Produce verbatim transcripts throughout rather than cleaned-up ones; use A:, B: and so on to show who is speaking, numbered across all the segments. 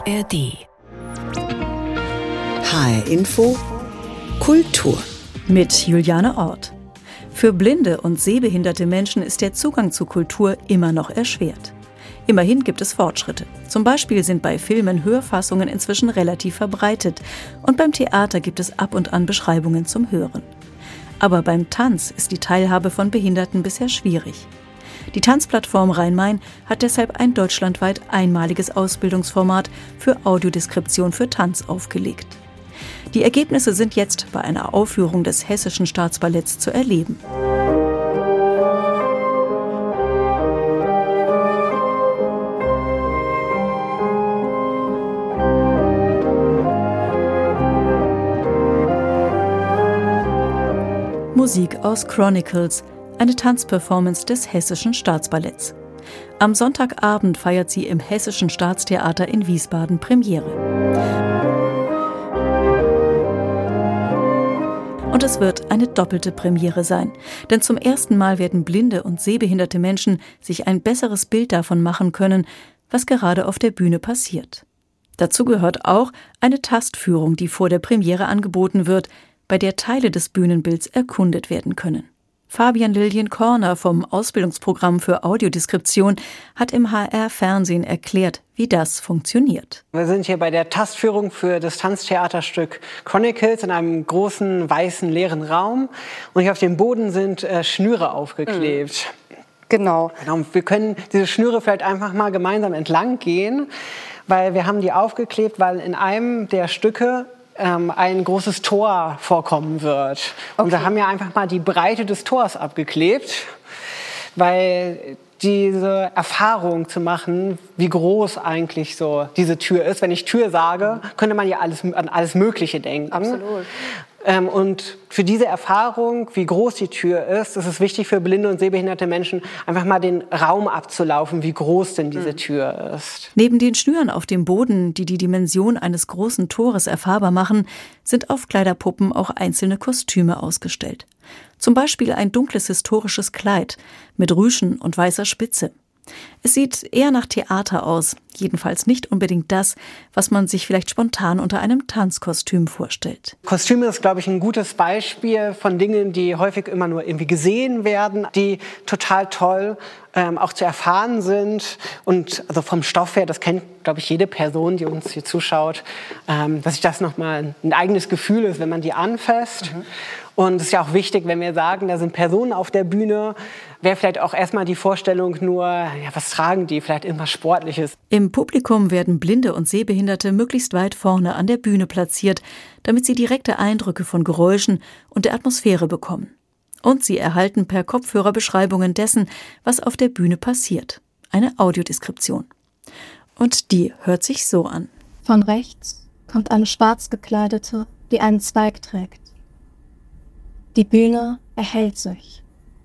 A: R D.
B: H R Info Kultur
C: mit Juliane Ort. Für blinde und sehbehinderte Menschen ist der Zugang zu Kultur immer noch erschwert. Immerhin gibt es Fortschritte. Zum Beispiel sind bei Filmen Hörfassungen inzwischen relativ verbreitet und beim Theater gibt es ab und an Beschreibungen zum Hören. Aber beim Tanz ist die Teilhabe von Behinderten bisher schwierig. Die Tanzplattform Rhein-Main hat deshalb ein deutschlandweit einmaliges Ausbildungsformat für Audiodeskription für Tanz aufgelegt. Die Ergebnisse sind jetzt bei einer Aufführung des Hessischen Staatsballetts zu erleben. Musik aus Chronicles, eine Tanzperformance des Hessischen Staatsballetts. Am Sonntagabend feiert sie im Hessischen Staatstheater in Wiesbaden Premiere. Und es wird eine doppelte Premiere sein, denn zum ersten Mal werden blinde und sehbehinderte Menschen sich ein besseres Bild davon machen können, was gerade auf der Bühne passiert. Dazu gehört auch eine Tastführung, die vor der Premiere angeboten wird, bei der Teile des Bühnenbilds erkundet werden können. Fabian Liljen-Korner vom Ausbildungsprogramm für Audiodeskription hat im H R-Fernsehen erklärt, wie das funktioniert.
D: Wir sind hier bei der Tastführung für das Tanztheaterstück Chronicles in einem großen, weißen, leeren Raum. Und hier auf dem Boden sind äh, Schnüre aufgeklebt.
E: Mhm. Genau.
D: genau. Wir können diese Schnüre vielleicht einfach mal gemeinsam entlang gehen, weil wir haben die aufgeklebt, weil in einem der Stücke ein großes Tor vorkommen wird. Okay. Und wir haben ja einfach mal die Breite des Tors abgeklebt, weil diese Erfahrung zu machen, wie groß eigentlich so diese Tür ist. Wenn ich Tür sage, könnte man ja alles, an alles Mögliche denken.
E: Absolut.
D: Ähm, und für diese Erfahrung, wie groß die Tür ist, ist es wichtig für blinde und sehbehinderte Menschen, einfach mal den Raum abzulaufen, wie groß denn diese mhm. Tür ist.
C: Neben den Schnüren auf dem Boden, die die Dimension eines großen Tores erfahrbar machen, sind auf Kleiderpuppen auch einzelne Kostüme ausgestellt. Zum Beispiel ein dunkles historisches Kleid mit Rüschen und weißer Spitze. Es sieht eher nach Theater aus, jedenfalls nicht unbedingt das, was man sich vielleicht spontan unter einem Tanzkostüm vorstellt.
D: Kostüme ist, glaube ich, ein gutes Beispiel von Dingen, die häufig immer nur irgendwie gesehen werden, die total toll ähm, auch zu erfahren sind. Und also vom Stoff her, das kennt, glaube ich, jede Person, die uns hier zuschaut, ähm, dass sich das nochmal ein eigenes Gefühl ist, wenn man die anfasst. Mhm. Und es ist ja auch wichtig, wenn wir sagen, da sind Personen auf der Bühne, wäre vielleicht auch erstmal die Vorstellung nur, ja, was tragen die, vielleicht irgendwas Sportliches.
C: Im Publikum werden Blinde und Sehbehinderte möglichst weit vorne an der Bühne platziert, damit sie direkte Eindrücke von Geräuschen und der Atmosphäre bekommen. Und sie erhalten per Kopfhörer Beschreibungen dessen, was auf der Bühne passiert. Eine Audiodeskription. Und die hört sich so an.
F: Von rechts kommt eine schwarz gekleidete, die einen Zweig trägt. Die Bühne erhellt sich.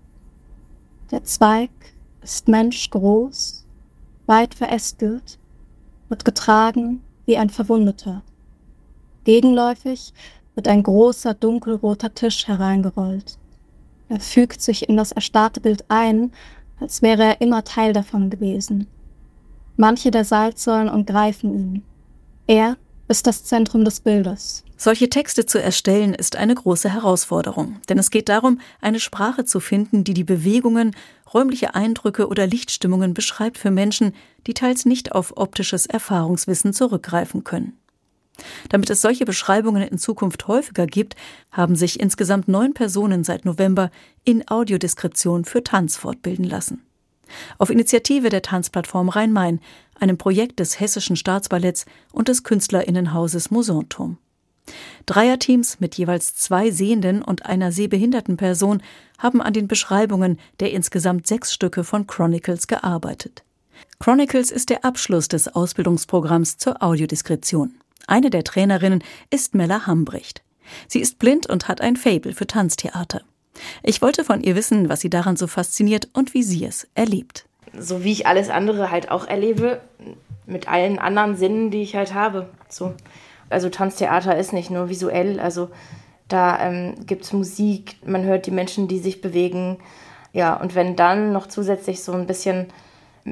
F: Der Zweig ist menschgroß, weit verästelt und getragen wie ein Verwundeter. Gegenläufig wird ein großer dunkelroter Tisch hereingerollt. Er fügt sich in das erstarrte Bild ein, als wäre er immer Teil davon gewesen. Manche der Salzsäulen umgreifen ihn. Er ist das Zentrum des Bildes.
C: Solche Texte zu erstellen, ist eine große Herausforderung. Denn es geht darum, eine Sprache zu finden, die die Bewegungen, räumliche Eindrücke oder Lichtstimmungen beschreibt für Menschen, die teils nicht auf optisches Erfahrungswissen zurückgreifen können. Damit es solche Beschreibungen in Zukunft häufiger gibt, haben sich insgesamt neun Personen seit November in Audiodeskription für Tanz fortbilden lassen. Auf Initiative der Tanzplattform Rhein-Main, einem Projekt des Hessischen Staatsballetts und des KünstlerInnenhauses Mosanturm. Dreierteams mit jeweils zwei sehenden und einer sehbehinderten Person haben an den Beschreibungen der insgesamt sechs Stücke von Chronicles gearbeitet. Chronicles ist der Abschluss des Ausbildungsprogramms zur Audiodeskription. Eine der Trainerinnen ist Mella Hambrecht. Sie ist blind und hat ein Faible für Tanztheater. Ich wollte von ihr wissen, was sie daran so fasziniert und wie sie es erlebt.
G: So wie ich alles andere halt auch erlebe, mit allen anderen Sinnen, die ich halt habe. So. Also Tanztheater ist nicht nur visuell, also da ähm, gibt es Musik, man hört die Menschen, die sich bewegen. Ja, und wenn dann noch zusätzlich so ein bisschen mit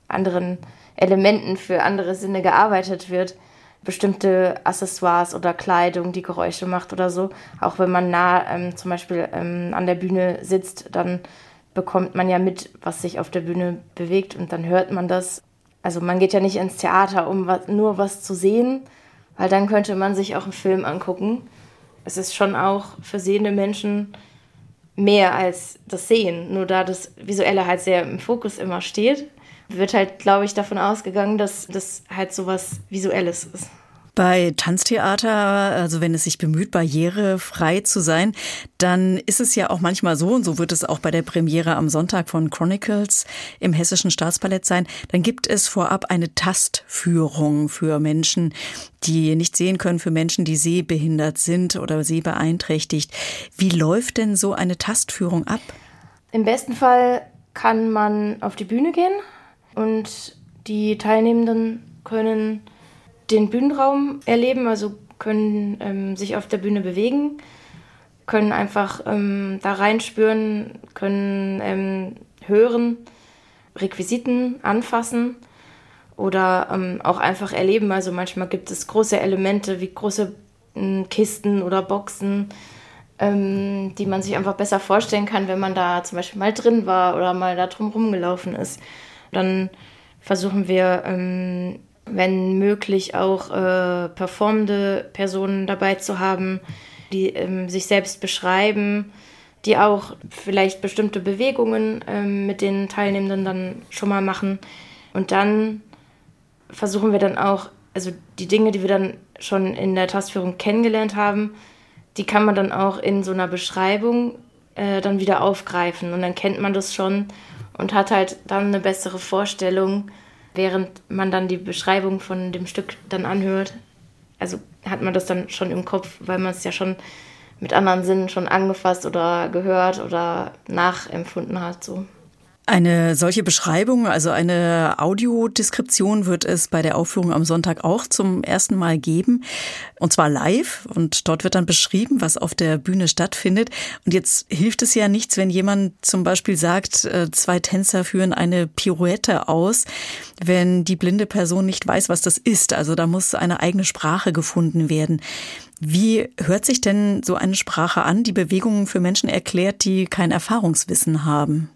G: anderen Elementen für andere Sinne gearbeitet wird. Bestimmte Accessoires oder Kleidung, die Geräusche macht oder so. Auch wenn man nah ähm, zum Beispiel ähm, an der Bühne sitzt, dann bekommt man ja mit, was sich auf der Bühne bewegt und dann hört man das. Also man geht ja nicht ins Theater, um was, nur was zu sehen, weil dann könnte man sich auch einen Film angucken. Es ist schon auch für sehende Menschen mehr als das Sehen. Nur da das Visuelle halt sehr im Fokus immer steht, wird halt, glaube ich, davon ausgegangen, dass das halt so was Visuelles ist.
C: Bei Tanztheater, also wenn es sich bemüht, barrierefrei zu sein, dann ist es ja auch manchmal so, und so wird es auch bei der Premiere am Sonntag von Chronicles im Hessischen Staatsballett sein, dann gibt es vorab eine Tastführung für Menschen, die nicht sehen können, für Menschen, die sehbehindert sind oder sehbeeinträchtigt. Wie läuft denn so eine Tastführung ab?
G: Im besten Fall kann man auf die Bühne gehen und die Teilnehmenden können den Bühnenraum erleben, also können ähm, sich auf der Bühne bewegen, können einfach ähm, da reinspüren, können ähm, hören, Requisiten anfassen oder ähm, auch einfach erleben. Also manchmal gibt es große Elemente wie große ähm, Kisten oder Boxen, ähm, die man sich einfach besser vorstellen kann, wenn man da zum Beispiel mal drin war oder mal da drum rumgelaufen ist. Dann versuchen wir, ähm, wenn möglich, auch äh, performende Personen dabei zu haben, die ähm, sich selbst beschreiben, die auch vielleicht bestimmte Bewegungen ähm, mit den Teilnehmenden dann schon mal machen. Und dann versuchen wir dann auch, also die Dinge, die wir dann schon in der Tastführung kennengelernt haben, die kann man dann auch in so einer Beschreibung äh, dann wieder aufgreifen. Und dann kennt man das schon und hat halt dann eine bessere Vorstellung, während man dann die Beschreibung von dem Stück dann anhört. Also hat man das dann schon im Kopf, weil man es ja schon mit anderen Sinnen schon angefasst oder gehört oder nachempfunden hat. So.
C: Eine solche Beschreibung, also eine Audiodeskription wird es bei der Aufführung am Sonntag auch zum ersten Mal geben. Und zwar live. Und dort wird dann beschrieben, was auf der Bühne stattfindet. Und jetzt hilft es ja nichts, wenn jemand zum Beispiel sagt, zwei Tänzer führen eine Pirouette aus, wenn die blinde Person nicht weiß, was das ist. Also da muss eine eigene Sprache gefunden werden. Wie hört sich denn so eine Sprache an, die Bewegungen für Menschen erklärt, die kein Erfahrungswissen haben?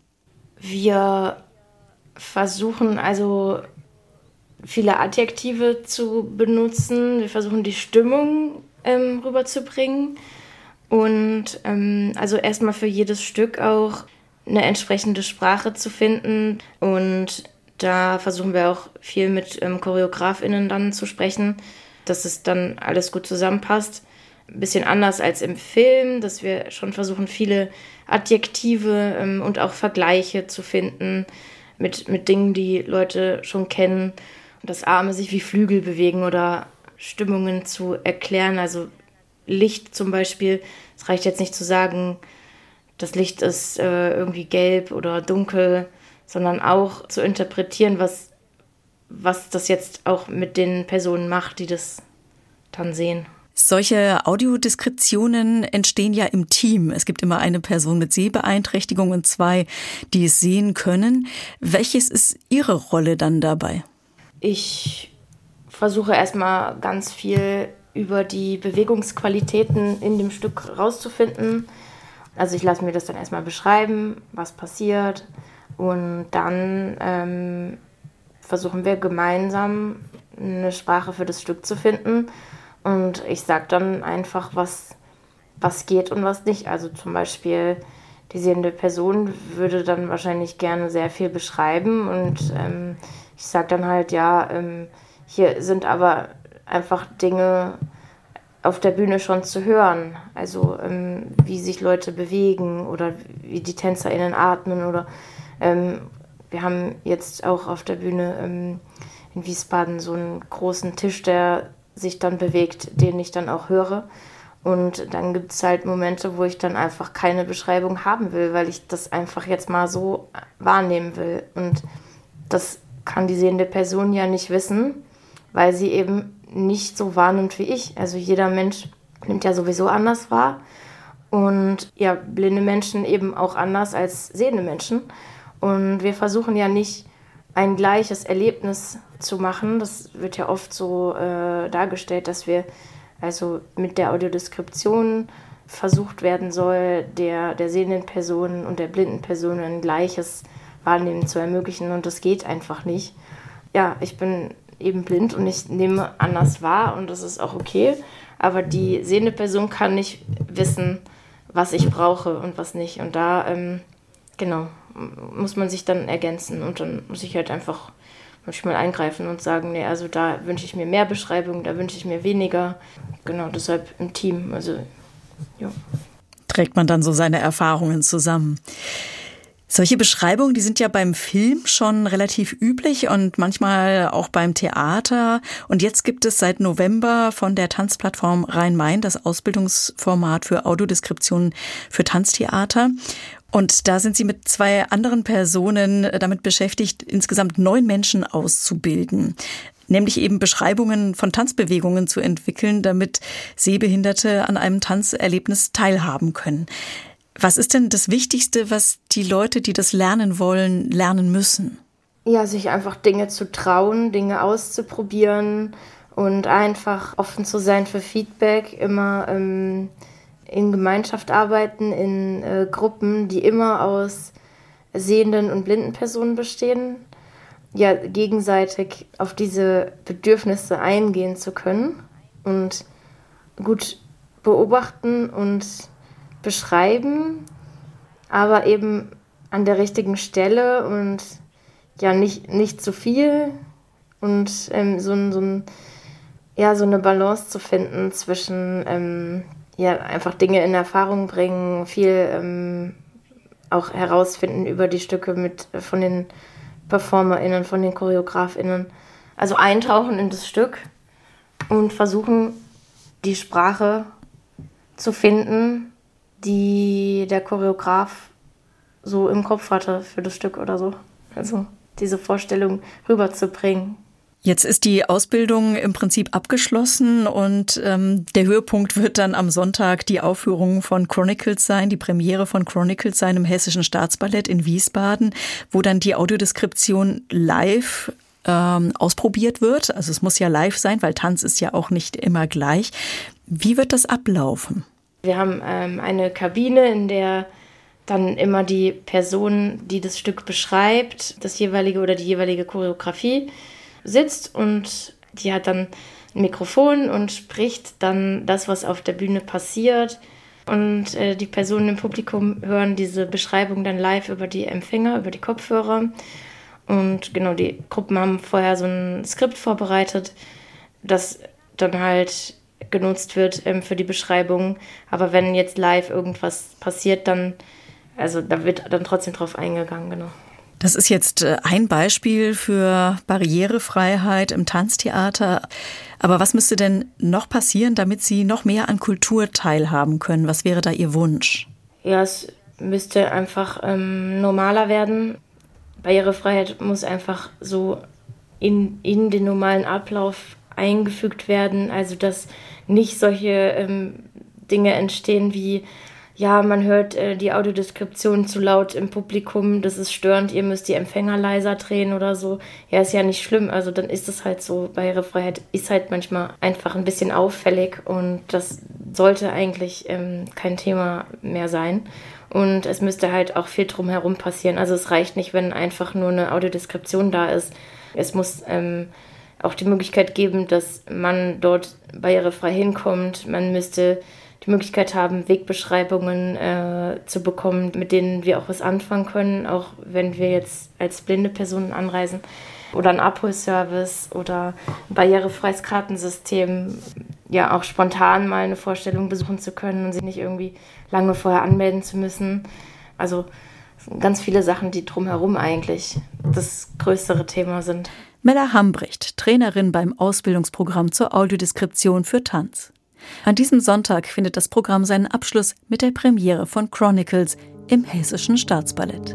G: Wir versuchen also viele Adjektive zu benutzen. Wir versuchen die Stimmung ähm, rüberzubringen und ähm, also erstmal für jedes Stück auch eine entsprechende Sprache zu finden. Und da versuchen wir auch viel mit ähm, ChoreografInnen dann zu sprechen, dass es dann alles gut zusammenpasst. Ein bisschen anders als im Film, dass wir schon versuchen, viele Adjektive ähm, und auch Vergleiche zu finden mit, mit Dingen, die Leute schon kennen. Und dass Arme sich wie Flügel bewegen oder Stimmungen zu erklären. Also Licht zum Beispiel. Es reicht jetzt nicht zu sagen, das Licht ist äh, irgendwie gelb oder dunkel, sondern auch zu interpretieren, was, was das jetzt auch mit den Personen macht, die das dann sehen.
C: Solche Audiodeskriptionen entstehen ja im Team. Es gibt immer eine Person mit Sehbeeinträchtigung und zwei, die es sehen können. Welches ist Ihre Rolle dann dabei?
G: Ich versuche erstmal ganz viel über die Bewegungsqualitäten in dem Stück rauszufinden. Also ich lasse mir das dann erstmal beschreiben, was passiert. Und dann ähm, versuchen wir gemeinsam eine Sprache für das Stück zu finden. Und ich sage dann einfach, was, was geht und was nicht. Also zum Beispiel die sehende Person würde dann wahrscheinlich gerne sehr viel beschreiben. Und ähm, ich sage dann halt, ja, ähm, hier sind aber einfach Dinge auf der Bühne schon zu hören. Also ähm, wie sich Leute bewegen oder wie die TänzerInnen atmen. Oder ähm, wir haben jetzt auch auf der Bühne ähm, in Wiesbaden so einen großen Tisch, der sich dann bewegt, den ich dann auch höre. Und dann gibt es halt Momente, wo ich dann einfach keine Beschreibung haben will, weil ich das einfach jetzt mal so wahrnehmen will. Und das kann die sehende Person ja nicht wissen, weil sie eben nicht so wahrnimmt wie ich. Also jeder Mensch nimmt ja sowieso anders wahr. Und ja, blinde Menschen eben auch anders als sehende Menschen. Und wir versuchen ja nicht ein gleiches Erlebnis zu machen. Das wird ja oft so äh, dargestellt, dass wir also mit der Audiodeskription versucht werden soll, der, der sehenden Person und der blinden Person ein gleiches Wahrnehmen zu ermöglichen, und das geht einfach nicht. Ja, ich bin eben blind und ich nehme anders wahr und das ist auch okay, aber die sehende Person kann nicht wissen, was ich brauche und was nicht, und da, ähm, genau, muss man sich dann ergänzen, und dann muss ich halt einfach manchmal eingreifen und sagen, nee, also da wünsche ich mir mehr Beschreibung, da wünsche ich mir weniger, genau, deshalb im Team, also ja.
C: Trägt man dann so seine Erfahrungen zusammen. Solche Beschreibungen, die sind ja beim Film schon relativ üblich und manchmal auch beim Theater. Und jetzt gibt es seit November von der Tanzplattform Rhein-Main das Ausbildungsformat für Audiodeskription für Tanztheater. Und da sind Sie mit zwei anderen Personen damit beschäftigt, insgesamt neun Menschen auszubilden. Nämlich eben Beschreibungen von Tanzbewegungen zu entwickeln, damit Sehbehinderte an einem Tanzerlebnis teilhaben können. Was ist denn das Wichtigste, was die Leute, die das lernen wollen, lernen müssen?
G: Ja, sich einfach Dinge zu trauen, Dinge auszuprobieren und einfach offen zu sein für Feedback, immer ähm, in Gemeinschaft arbeiten, in äh, Gruppen, die immer aus sehenden und blinden Personen bestehen. Ja, gegenseitig auf diese Bedürfnisse eingehen zu können und gut beobachten und beschreiben, aber eben an der richtigen Stelle und ja, nicht, nicht zu viel und ähm, so, so, ein, ja, so eine Balance zu finden zwischen ähm, ja, einfach Dinge in Erfahrung bringen, viel ähm, auch herausfinden über die Stücke mit von den PerformerInnen, von den ChoreografInnen. Also eintauchen in das Stück und versuchen, die Sprache zu finden, die der Choreograf so im Kopf hatte für das Stück oder so. Also diese Vorstellung rüberzubringen.
C: Jetzt ist die Ausbildung im Prinzip abgeschlossen und ähm, der Höhepunkt wird dann am Sonntag die Aufführung von Chronicles sein, die Premiere von Chronicles sein im Hessischen Staatsballett in Wiesbaden, wo dann die Audiodeskription live ähm, ausprobiert wird. Also es muss ja live sein, weil Tanz ist ja auch nicht immer gleich. Wie wird das ablaufen?
G: Wir haben ähm, eine Kabine, in der dann immer die Person, die das Stück beschreibt, das jeweilige oder die jeweilige Choreografie sitzt, und die hat dann ein Mikrofon und spricht dann das, was auf der Bühne passiert. Und äh, die Personen im Publikum hören diese Beschreibung dann live über die Empfänger, über die Kopfhörer. Und genau, die Gruppen haben vorher so ein Skript vorbereitet, das dann halt genutzt wird ähm, für die Beschreibung. Aber wenn jetzt live irgendwas passiert, dann, also da wird dann trotzdem drauf eingegangen, genau.
C: Das ist jetzt ein Beispiel für Barrierefreiheit im Tanztheater. Aber was müsste denn noch passieren, damit Sie noch mehr an Kultur teilhaben können? Was wäre da Ihr Wunsch?
G: Ja, es müsste einfach ähm, normaler werden. Barrierefreiheit muss einfach so in, in den normalen Ablauf eingefügt werden. Also dass nicht solche ähm, Dinge entstehen wie, ja, man hört äh, die Audiodeskription zu laut im Publikum, das ist störend, ihr müsst die Empfänger leiser drehen oder so. Ja, ist ja nicht schlimm, also dann ist es halt so. Barrierefreiheit ist halt manchmal einfach ein bisschen auffällig und das sollte eigentlich ähm, kein Thema mehr sein. Und es müsste halt auch viel drumherum passieren. Also es reicht nicht, wenn einfach nur eine Audiodeskription da ist. Es muss ähm, auch die Möglichkeit geben, dass man dort barrierefrei hinkommt. Man müsste die Möglichkeit haben, Wegbeschreibungen äh, zu bekommen, mit denen wir auch was anfangen können, auch wenn wir jetzt als blinde Personen anreisen. Oder ein Abholservice oder ein barrierefreies Kartensystem. Ja, auch spontan mal eine Vorstellung besuchen zu können und sich nicht irgendwie lange vorher anmelden zu müssen. Also ganz viele Sachen, die drumherum eigentlich das größere Thema sind.
C: Mella Hambrecht, Trainerin beim Ausbildungsprogramm zur Audiodeskription für Tanz. An diesem Sonntag findet das Programm seinen Abschluss mit der Premiere von Chronicles im Hessischen Staatsballett.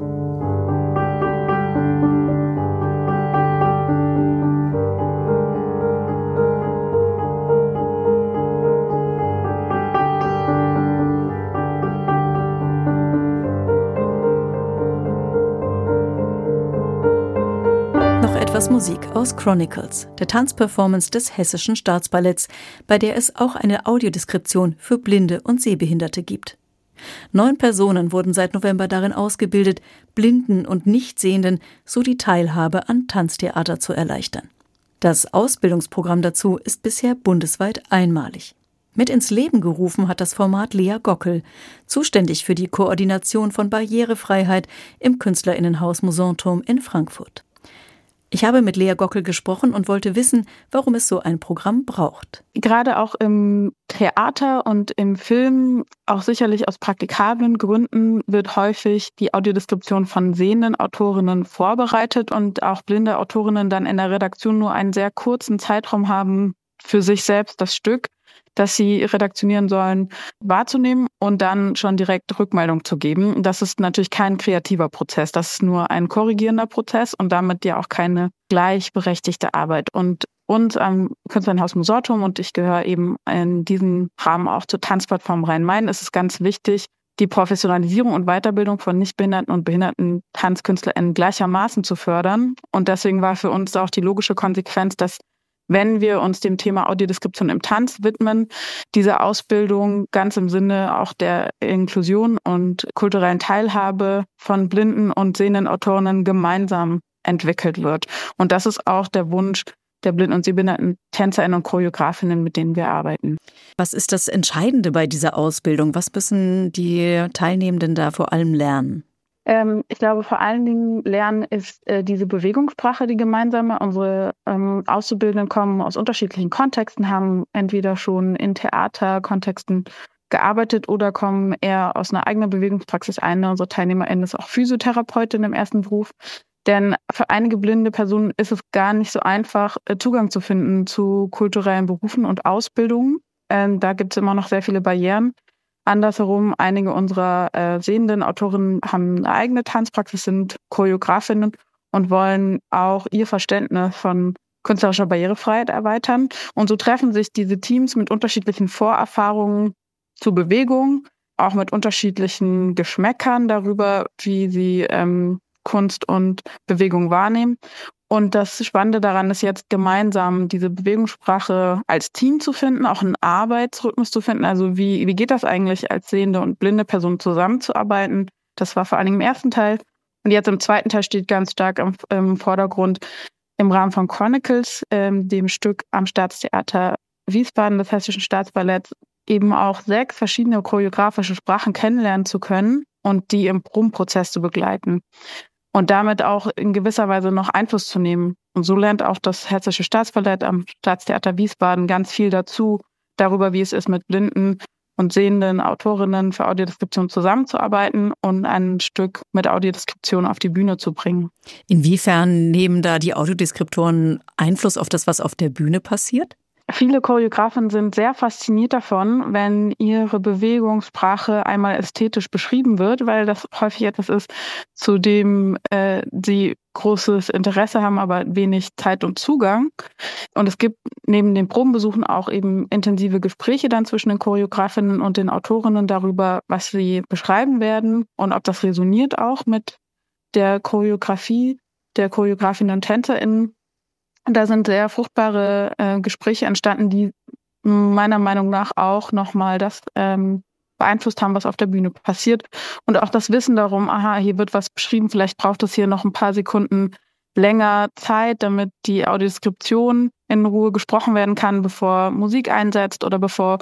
C: etwas Musik aus Chronicles, der Tanzperformance des Hessischen Staatsballetts, bei der es auch eine Audiodeskription für Blinde und Sehbehinderte gibt. Neun Personen wurden seit November darin ausgebildet, Blinden und Nichtsehenden so die Teilhabe an Tanztheater zu erleichtern. Das Ausbildungsprogramm dazu ist bisher bundesweit einmalig. Mit ins Leben gerufen hat das Format Lea Gockel, zuständig für die Koordination von Barrierefreiheit im Künstlerinnenhaus Mousonturm in Frankfurt. Ich habe mit Lea Gockel gesprochen und wollte wissen, warum es so ein Programm braucht.
A: Gerade auch im Theater und im Film, auch sicherlich aus praktikablen Gründen, wird häufig die Audiodeskription von sehenden Autorinnen vorbereitet und auch blinde Autorinnen dann in der Redaktion nur einen sehr kurzen Zeitraum haben, für sich selbst das Stück, das sie redaktionieren sollen, wahrzunehmen und dann schon direkt Rückmeldung zu geben. Das ist natürlich kein kreativer Prozess, das ist nur ein korrigierender Prozess und damit ja auch keine gleichberechtigte Arbeit. Und uns am Künstlerinnenhaus Mousonturm, und ich gehöre eben in diesem Rahmen auch zur Tanzplattform Rhein-Main, ist es ganz wichtig, die Professionalisierung und Weiterbildung von nichtbehinderten und behinderten TanzkünstlerInnen gleichermaßen zu fördern. Und deswegen war für uns auch die logische Konsequenz, dass wenn wir uns dem Thema Audiodeskription im Tanz widmen, diese Ausbildung ganz im Sinne auch der Inklusion und kulturellen Teilhabe von blinden und sehenden Autorinnen gemeinsam entwickelt wird. Und das ist auch der Wunsch der blinden und sehbehinderten TänzerInnen und Choreografinnen, mit denen wir arbeiten.
C: Was ist das Entscheidende bei dieser Ausbildung? Was müssen die Teilnehmenden da vor allem lernen?
A: Ähm, ich glaube, vor allen Dingen lernen ist äh, diese Bewegungssprache, die gemeinsame. Unsere ähm, Auszubildenden kommen aus unterschiedlichen Kontexten, haben entweder schon in Theaterkontexten gearbeitet oder kommen eher aus einer eigenen Bewegungspraxis. Eine unserer TeilnehmerInnen ist auch Physiotherapeutin im ersten Beruf. Denn für einige blinde Personen ist es gar nicht so einfach, äh, Zugang zu finden zu kulturellen Berufen und Ausbildungen. Ähm, da gibt es immer noch sehr viele Barrieren. Andersherum, einige unserer äh, sehenden Autorinnen haben eine eigene Tanzpraxis, sind Choreografinnen und wollen auch ihr Verständnis von künstlerischer Barrierefreiheit erweitern. Und so treffen sich diese Teams mit unterschiedlichen Vorerfahrungen zu Bewegung, auch mit unterschiedlichen Geschmäckern darüber, wie sie ähm, Kunst und Bewegung wahrnehmen. Und das Spannende daran ist jetzt gemeinsam diese Bewegungssprache als Team zu finden, auch einen Arbeitsrhythmus zu finden. Also wie, wie geht das eigentlich, als sehende und blinde Personen zusammenzuarbeiten? Das war vor allen Dingen im ersten Teil. Und jetzt im zweiten Teil steht ganz stark im, im Vordergrund im Rahmen von Chronicles, ähm, dem Stück am Staatstheater Wiesbaden des Hessischen Staatsballetts, eben auch sechs verschiedene choreografische Sprachen kennenlernen zu können und die im Probenprozess zu begleiten. Und damit auch in gewisser Weise noch Einfluss zu nehmen. Und so lernt auch das Hessische Staatsballett am Staatstheater Wiesbaden ganz viel dazu, darüber, wie es ist, mit blinden und sehenden Autorinnen für Audiodeskription zusammenzuarbeiten und ein Stück mit Audiodeskription auf die Bühne zu bringen.
C: Inwiefern nehmen da die Audiodeskriptoren Einfluss auf das, was auf der Bühne passiert?
A: Viele Choreografen sind sehr fasziniert davon, wenn ihre Bewegungssprache einmal ästhetisch beschrieben wird, weil das häufig etwas ist, zu dem äh, sie großes Interesse haben, aber wenig Zeit und Zugang. Und es gibt neben den Probenbesuchen auch eben intensive Gespräche dann zwischen den Choreografinnen und den Autorinnen darüber, was sie beschreiben werden und ob das resoniert auch mit der Choreografie der Choreografinnen und TänzerInnen. Da sind sehr fruchtbare äh, Gespräche entstanden, die meiner Meinung nach auch nochmal das ähm, beeinflusst haben, was auf der Bühne passiert. Und auch das Wissen darum, aha, hier wird was beschrieben, vielleicht braucht es hier noch ein paar Sekunden länger Zeit, damit die Audiodeskription in Ruhe gesprochen werden kann, bevor Musik einsetzt oder bevor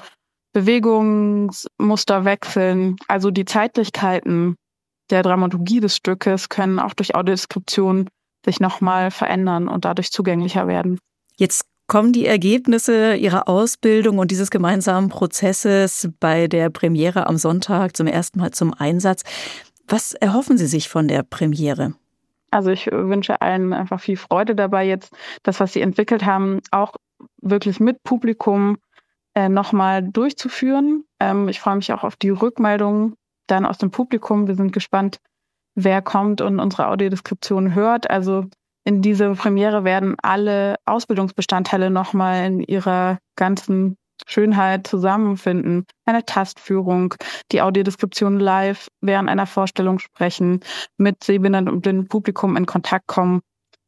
A: Bewegungsmuster wechseln. Also die Zeitlichkeiten der Dramaturgie des Stückes können auch durch Audiodeskription sich nochmal verändern und dadurch zugänglicher werden.
C: Jetzt kommen die Ergebnisse Ihrer Ausbildung und dieses gemeinsamen Prozesses bei der Premiere am Sonntag zum ersten Mal zum Einsatz. Was erhoffen Sie sich von der Premiere?
A: Also ich wünsche allen einfach viel Freude dabei, jetzt das, was Sie entwickelt haben, auch wirklich mit Publikum äh, nochmal durchzuführen. Ähm, ich freue mich auch auf die Rückmeldungen dann aus dem Publikum. Wir sind gespannt, wer kommt und unsere Audiodeskription hört. Also in dieser Premiere werden alle Ausbildungsbestandteile nochmal in ihrer ganzen Schönheit zusammenfinden. Eine Tastführung, die Audiodeskription live während einer Vorstellung sprechen, mit sehbehindertem und blindem Publikum in Kontakt kommen,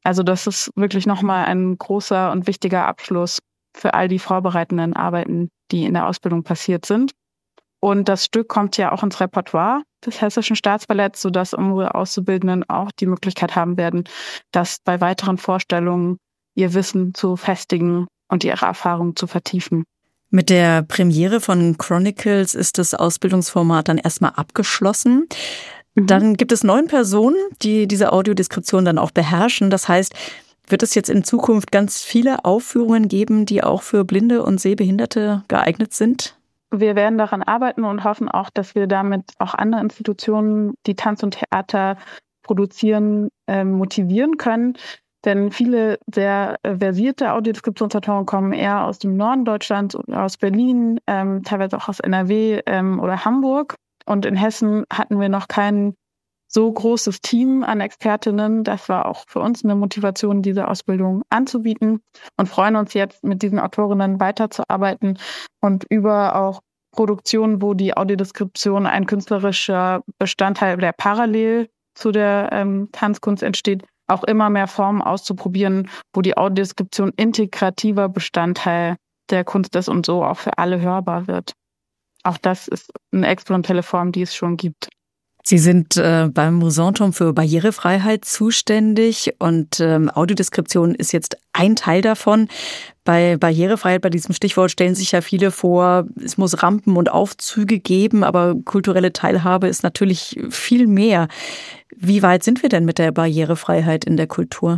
A: Also das ist wirklich nochmal ein großer und wichtiger Abschluss für all die vorbereitenden Arbeiten, die in der Ausbildung passiert sind. Und das Stück kommt ja auch ins Repertoire des Hessischen Staatsballetts, sodass unsere Auszubildenden auch die Möglichkeit haben werden, das bei weiteren Vorstellungen ihr Wissen zu festigen und ihre Erfahrungen zu vertiefen.
C: Mit der Premiere von Chronicles ist das Ausbildungsformat dann erstmal abgeschlossen. Mhm. Dann gibt es neun Personen, die diese Audiodeskription dann auch beherrschen. Das heißt, wird es jetzt in Zukunft ganz viele Aufführungen geben, die auch für Blinde und Sehbehinderte geeignet sind?
A: Wir werden daran arbeiten und hoffen auch, dass wir damit auch andere Institutionen, die Tanz und Theater produzieren, äh, motivieren können. Denn viele sehr äh, versierte Audiodeskriptionsautoren kommen eher aus dem Norden Deutschlands, aus Berlin, ähm, teilweise auch aus N R W ähm, oder Hamburg. Und in Hessen hatten wir noch kein so großes Team an Expertinnen. Das war auch für uns eine Motivation, diese Ausbildung anzubieten, und freuen uns jetzt, mit diesen Autorinnen weiterzuarbeiten und über auch Produktionen, wo die Audiodeskription ein künstlerischer Bestandteil, der parallel zu der ähm, Tanzkunst entsteht, auch immer mehr Formen auszuprobieren, wo die Audiodeskription integrativer Bestandteil der Kunst ist und so auch für alle hörbar wird. Auch das ist eine experimentelle Form, die es schon gibt.
C: Sie sind äh, beim Musanturm für Barrierefreiheit zuständig und ähm, Audiodeskription ist jetzt ein Teil davon. Bei Barrierefreiheit, bei diesem Stichwort, stellen sich ja viele vor, es muss Rampen und Aufzüge geben, aber kulturelle Teilhabe ist natürlich viel mehr. Wie weit sind wir denn mit der Barrierefreiheit in der Kultur?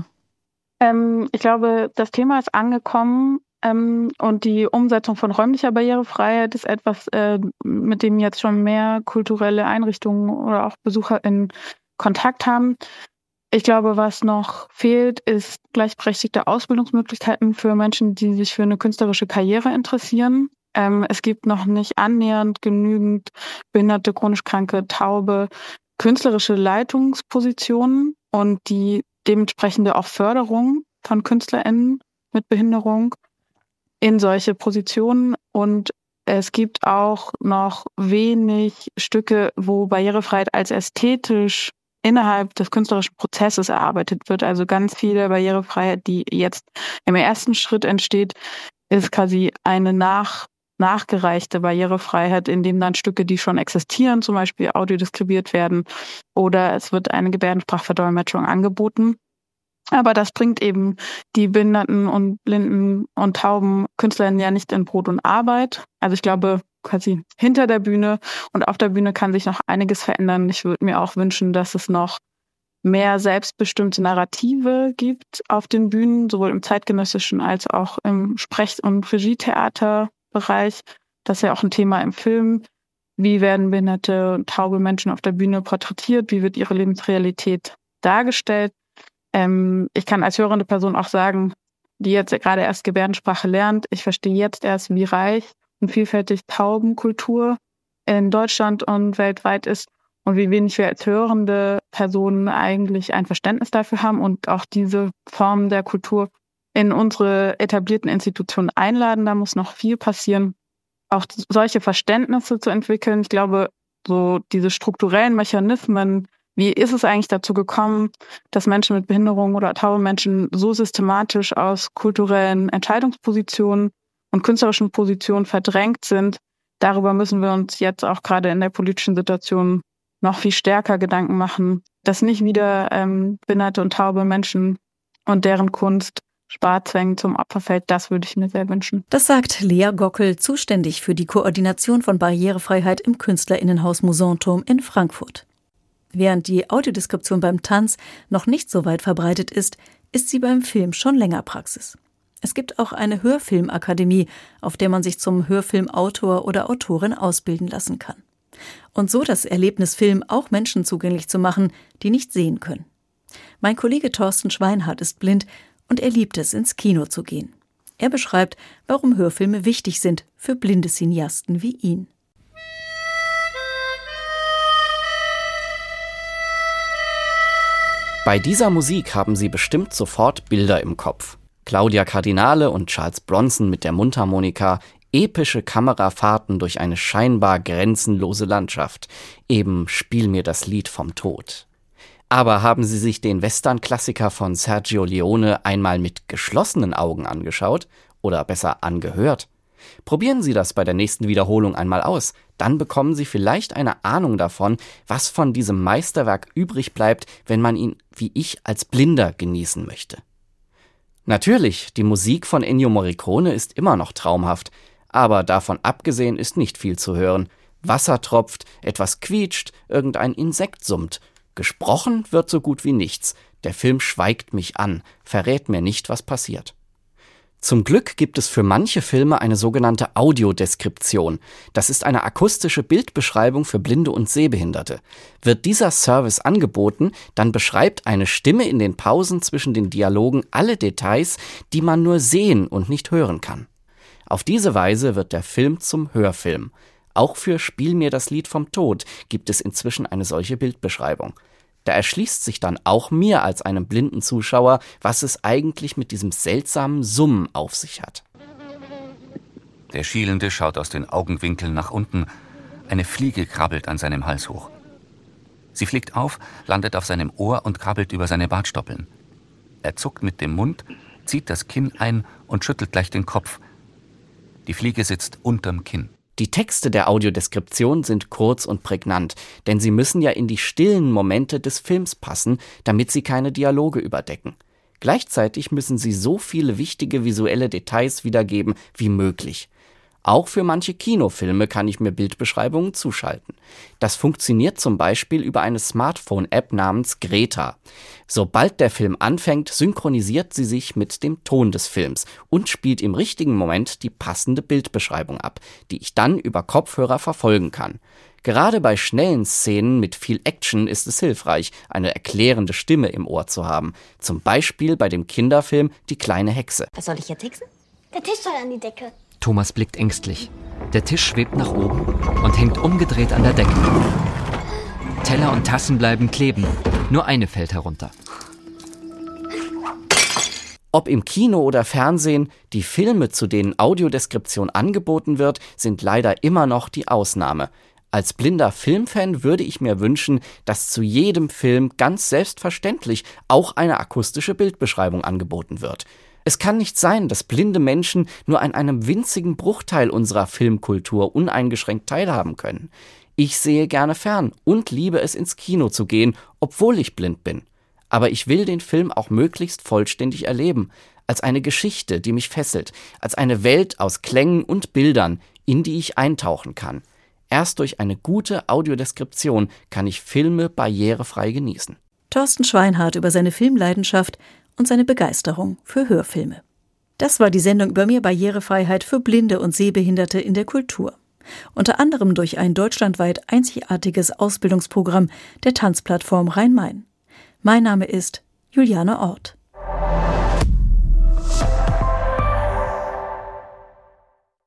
A: Ähm, ich glaube, das Thema ist angekommen. Und die Umsetzung von räumlicher Barrierefreiheit ist etwas, mit dem jetzt schon mehr kulturelle Einrichtungen oder auch Besucher in Kontakt haben. Ich glaube, was noch fehlt, ist gleichberechtigte Ausbildungsmöglichkeiten für Menschen, die sich für eine künstlerische Karriere interessieren. Es gibt noch nicht annähernd genügend behinderte, chronisch kranke, taube, künstlerische Leitungspositionen und die dementsprechende auch Förderung von KünstlerInnen mit Behinderung in solche Positionen, und es gibt auch noch wenig Stücke, wo Barrierefreiheit als ästhetisch innerhalb des künstlerischen Prozesses erarbeitet wird. Also ganz viele Barrierefreiheit, die jetzt im ersten Schritt entsteht, ist quasi eine nach, nachgereichte Barrierefreiheit, in dem dann Stücke, die schon existieren, zum Beispiel audiodeskribiert werden, oder es wird eine Gebärdensprachverdolmetschung angeboten. Aber das bringt eben die behinderten und blinden und tauben KünstlerInnen ja nicht in Brot und Arbeit. Also ich glaube, quasi hinter der Bühne und auf der Bühne kann sich noch einiges verändern. Ich würde mir auch wünschen, dass es noch mehr selbstbestimmte Narrative gibt auf den Bühnen, sowohl im zeitgenössischen als auch im Sprech- und Regietheaterbereich. Das ist ja auch ein Thema im Film. Wie werden behinderte und taube Menschen auf der Bühne porträtiert? Wie wird ihre Lebensrealität dargestellt? Ich kann als hörende Person auch sagen, die jetzt gerade erst Gebärdensprache lernt, ich verstehe jetzt erst, wie reich und vielfältig Taubenkultur in Deutschland und weltweit ist und wie wenig wir als hörende Personen eigentlich ein Verständnis dafür haben und auch diese Formen der Kultur in unsere etablierten Institutionen einladen. Da muss noch viel passieren, auch solche Verständnisse zu entwickeln. Ich glaube, so diese strukturellen Mechanismen, wie ist es eigentlich dazu gekommen, dass Menschen mit Behinderung oder taube Menschen so systematisch aus kulturellen Entscheidungspositionen und künstlerischen Positionen verdrängt sind? Darüber müssen wir uns jetzt auch gerade in der politischen Situation noch viel stärker Gedanken machen, dass nicht wieder ähm, behinderte und taube Menschen und deren Kunst Sparzwängen zum Opfer fällt. Das würde ich mir sehr wünschen.
C: Das sagt Lea Gockel, zuständig für die Koordination von Barrierefreiheit im KünstlerInnenhaus Musanturm in Frankfurt. Während die Audiodeskription beim Tanz noch nicht so weit verbreitet ist, ist sie beim Film schon länger Praxis. Es gibt auch eine Hörfilmakademie, auf der man sich zum Hörfilmautor oder Autorin ausbilden lassen kann. Und so das Erlebnis Film auch Menschen zugänglich zu machen, die nicht sehen können. Mein Kollege Thorsten Schweinhardt ist blind und er liebt es, ins Kino zu gehen. Er beschreibt, warum Hörfilme wichtig sind für blinde Cineasten wie ihn.
E: Bei dieser Musik haben Sie bestimmt sofort Bilder im Kopf. Claudia Cardinale und Charles Bronson mit der Mundharmonika, epische Kamerafahrten durch eine scheinbar grenzenlose Landschaft. Eben Spiel mir das Lied vom Tod. Aber haben Sie sich den Western-Klassiker von Sergio Leone einmal mit geschlossenen Augen angeschaut? Oder besser angehört? Probieren Sie das bei der nächsten Wiederholung einmal aus. Dann bekommen Sie vielleicht eine Ahnung davon, was von diesem Meisterwerk übrig bleibt, wenn man ihn, wie ich, als Blinder genießen möchte. Natürlich, die Musik von Ennio Morricone ist immer noch traumhaft, aber davon abgesehen ist nicht viel zu hören. Wasser tropft, etwas quietscht, irgendein Insekt summt. Gesprochen wird so gut wie nichts. Der Film schweigt mich an, verrät mir nicht, was passiert. Zum Glück gibt es für manche Filme eine sogenannte Audiodeskription. Das ist eine akustische Bildbeschreibung für Blinde und Sehbehinderte. Wird dieser Service angeboten, dann beschreibt eine Stimme in den Pausen zwischen den Dialogen alle Details, die man nur sehen und nicht hören kann. Auf diese Weise wird der Film zum Hörfilm. Auch für Spiel mir das Lied vom Tod gibt es inzwischen eine solche Bildbeschreibung. Da erschließt sich dann auch mir als einem blinden Zuschauer, was es eigentlich mit diesem seltsamen Summen auf sich hat.
H: Der Schielende schaut aus den Augenwinkeln nach unten. Eine Fliege krabbelt an seinem Hals hoch. Sie fliegt auf, landet auf seinem Ohr und krabbelt über seine Bartstoppeln. Er zuckt mit dem Mund, zieht das Kinn ein und schüttelt gleich den Kopf. Die Fliege sitzt unterm Kinn.
E: Die Texte der Audiodeskription sind kurz und prägnant, denn sie müssen ja in die stillen Momente des Films passen, damit sie keine Dialoge überdecken. Gleichzeitig müssen sie so viele wichtige visuelle Details wiedergeben wie möglich. Auch für manche Kinofilme kann ich mir Bildbeschreibungen zuschalten. Das funktioniert zum Beispiel über eine Smartphone-App namens Greta. Sobald der Film anfängt, synchronisiert sie sich mit dem Ton des Films und spielt im richtigen Moment die passende Bildbeschreibung ab, die ich dann über Kopfhörer verfolgen kann. Gerade bei schnellen Szenen mit viel Action ist es hilfreich, eine erklärende Stimme im Ohr zu haben. Zum Beispiel bei dem Kinderfilm Die kleine Hexe.
I: Was soll ich jetzt hexen?
J: Der Tisch soll an die Decke.
K: Thomas blickt ängstlich. Der Tisch schwebt nach oben und hängt umgedreht an der Decke. Teller und Tassen bleiben kleben. Nur eine fällt herunter.
E: Ob im Kino oder Fernsehen, die Filme, zu denen Audiodeskription angeboten wird, sind leider immer noch die Ausnahme. Als blinder Filmfan würde ich mir wünschen, dass zu jedem Film ganz selbstverständlich auch eine akustische Bildbeschreibung angeboten wird. Es kann nicht sein, dass blinde Menschen nur an einem winzigen Bruchteil unserer Filmkultur uneingeschränkt teilhaben können. Ich sehe gerne fern und liebe es, ins Kino zu gehen, obwohl ich blind bin. Aber ich will den Film auch möglichst vollständig erleben, als eine Geschichte, die mich fesselt, als eine Welt aus Klängen und Bildern, in die ich eintauchen kann. Erst durch eine gute Audiodeskription kann ich Filme barrierefrei genießen.
C: Thorsten Schweinhardt über seine Filmleidenschaft und seine Begeisterung für Hörfilme. Das war die Sendung über mehr Barrierefreiheit für Blinde und Sehbehinderte in der Kultur. Unter anderem durch ein deutschlandweit einzigartiges Ausbildungsprogramm der Tanzplattform Rhein-Main. Mein Name ist Juliane Ort.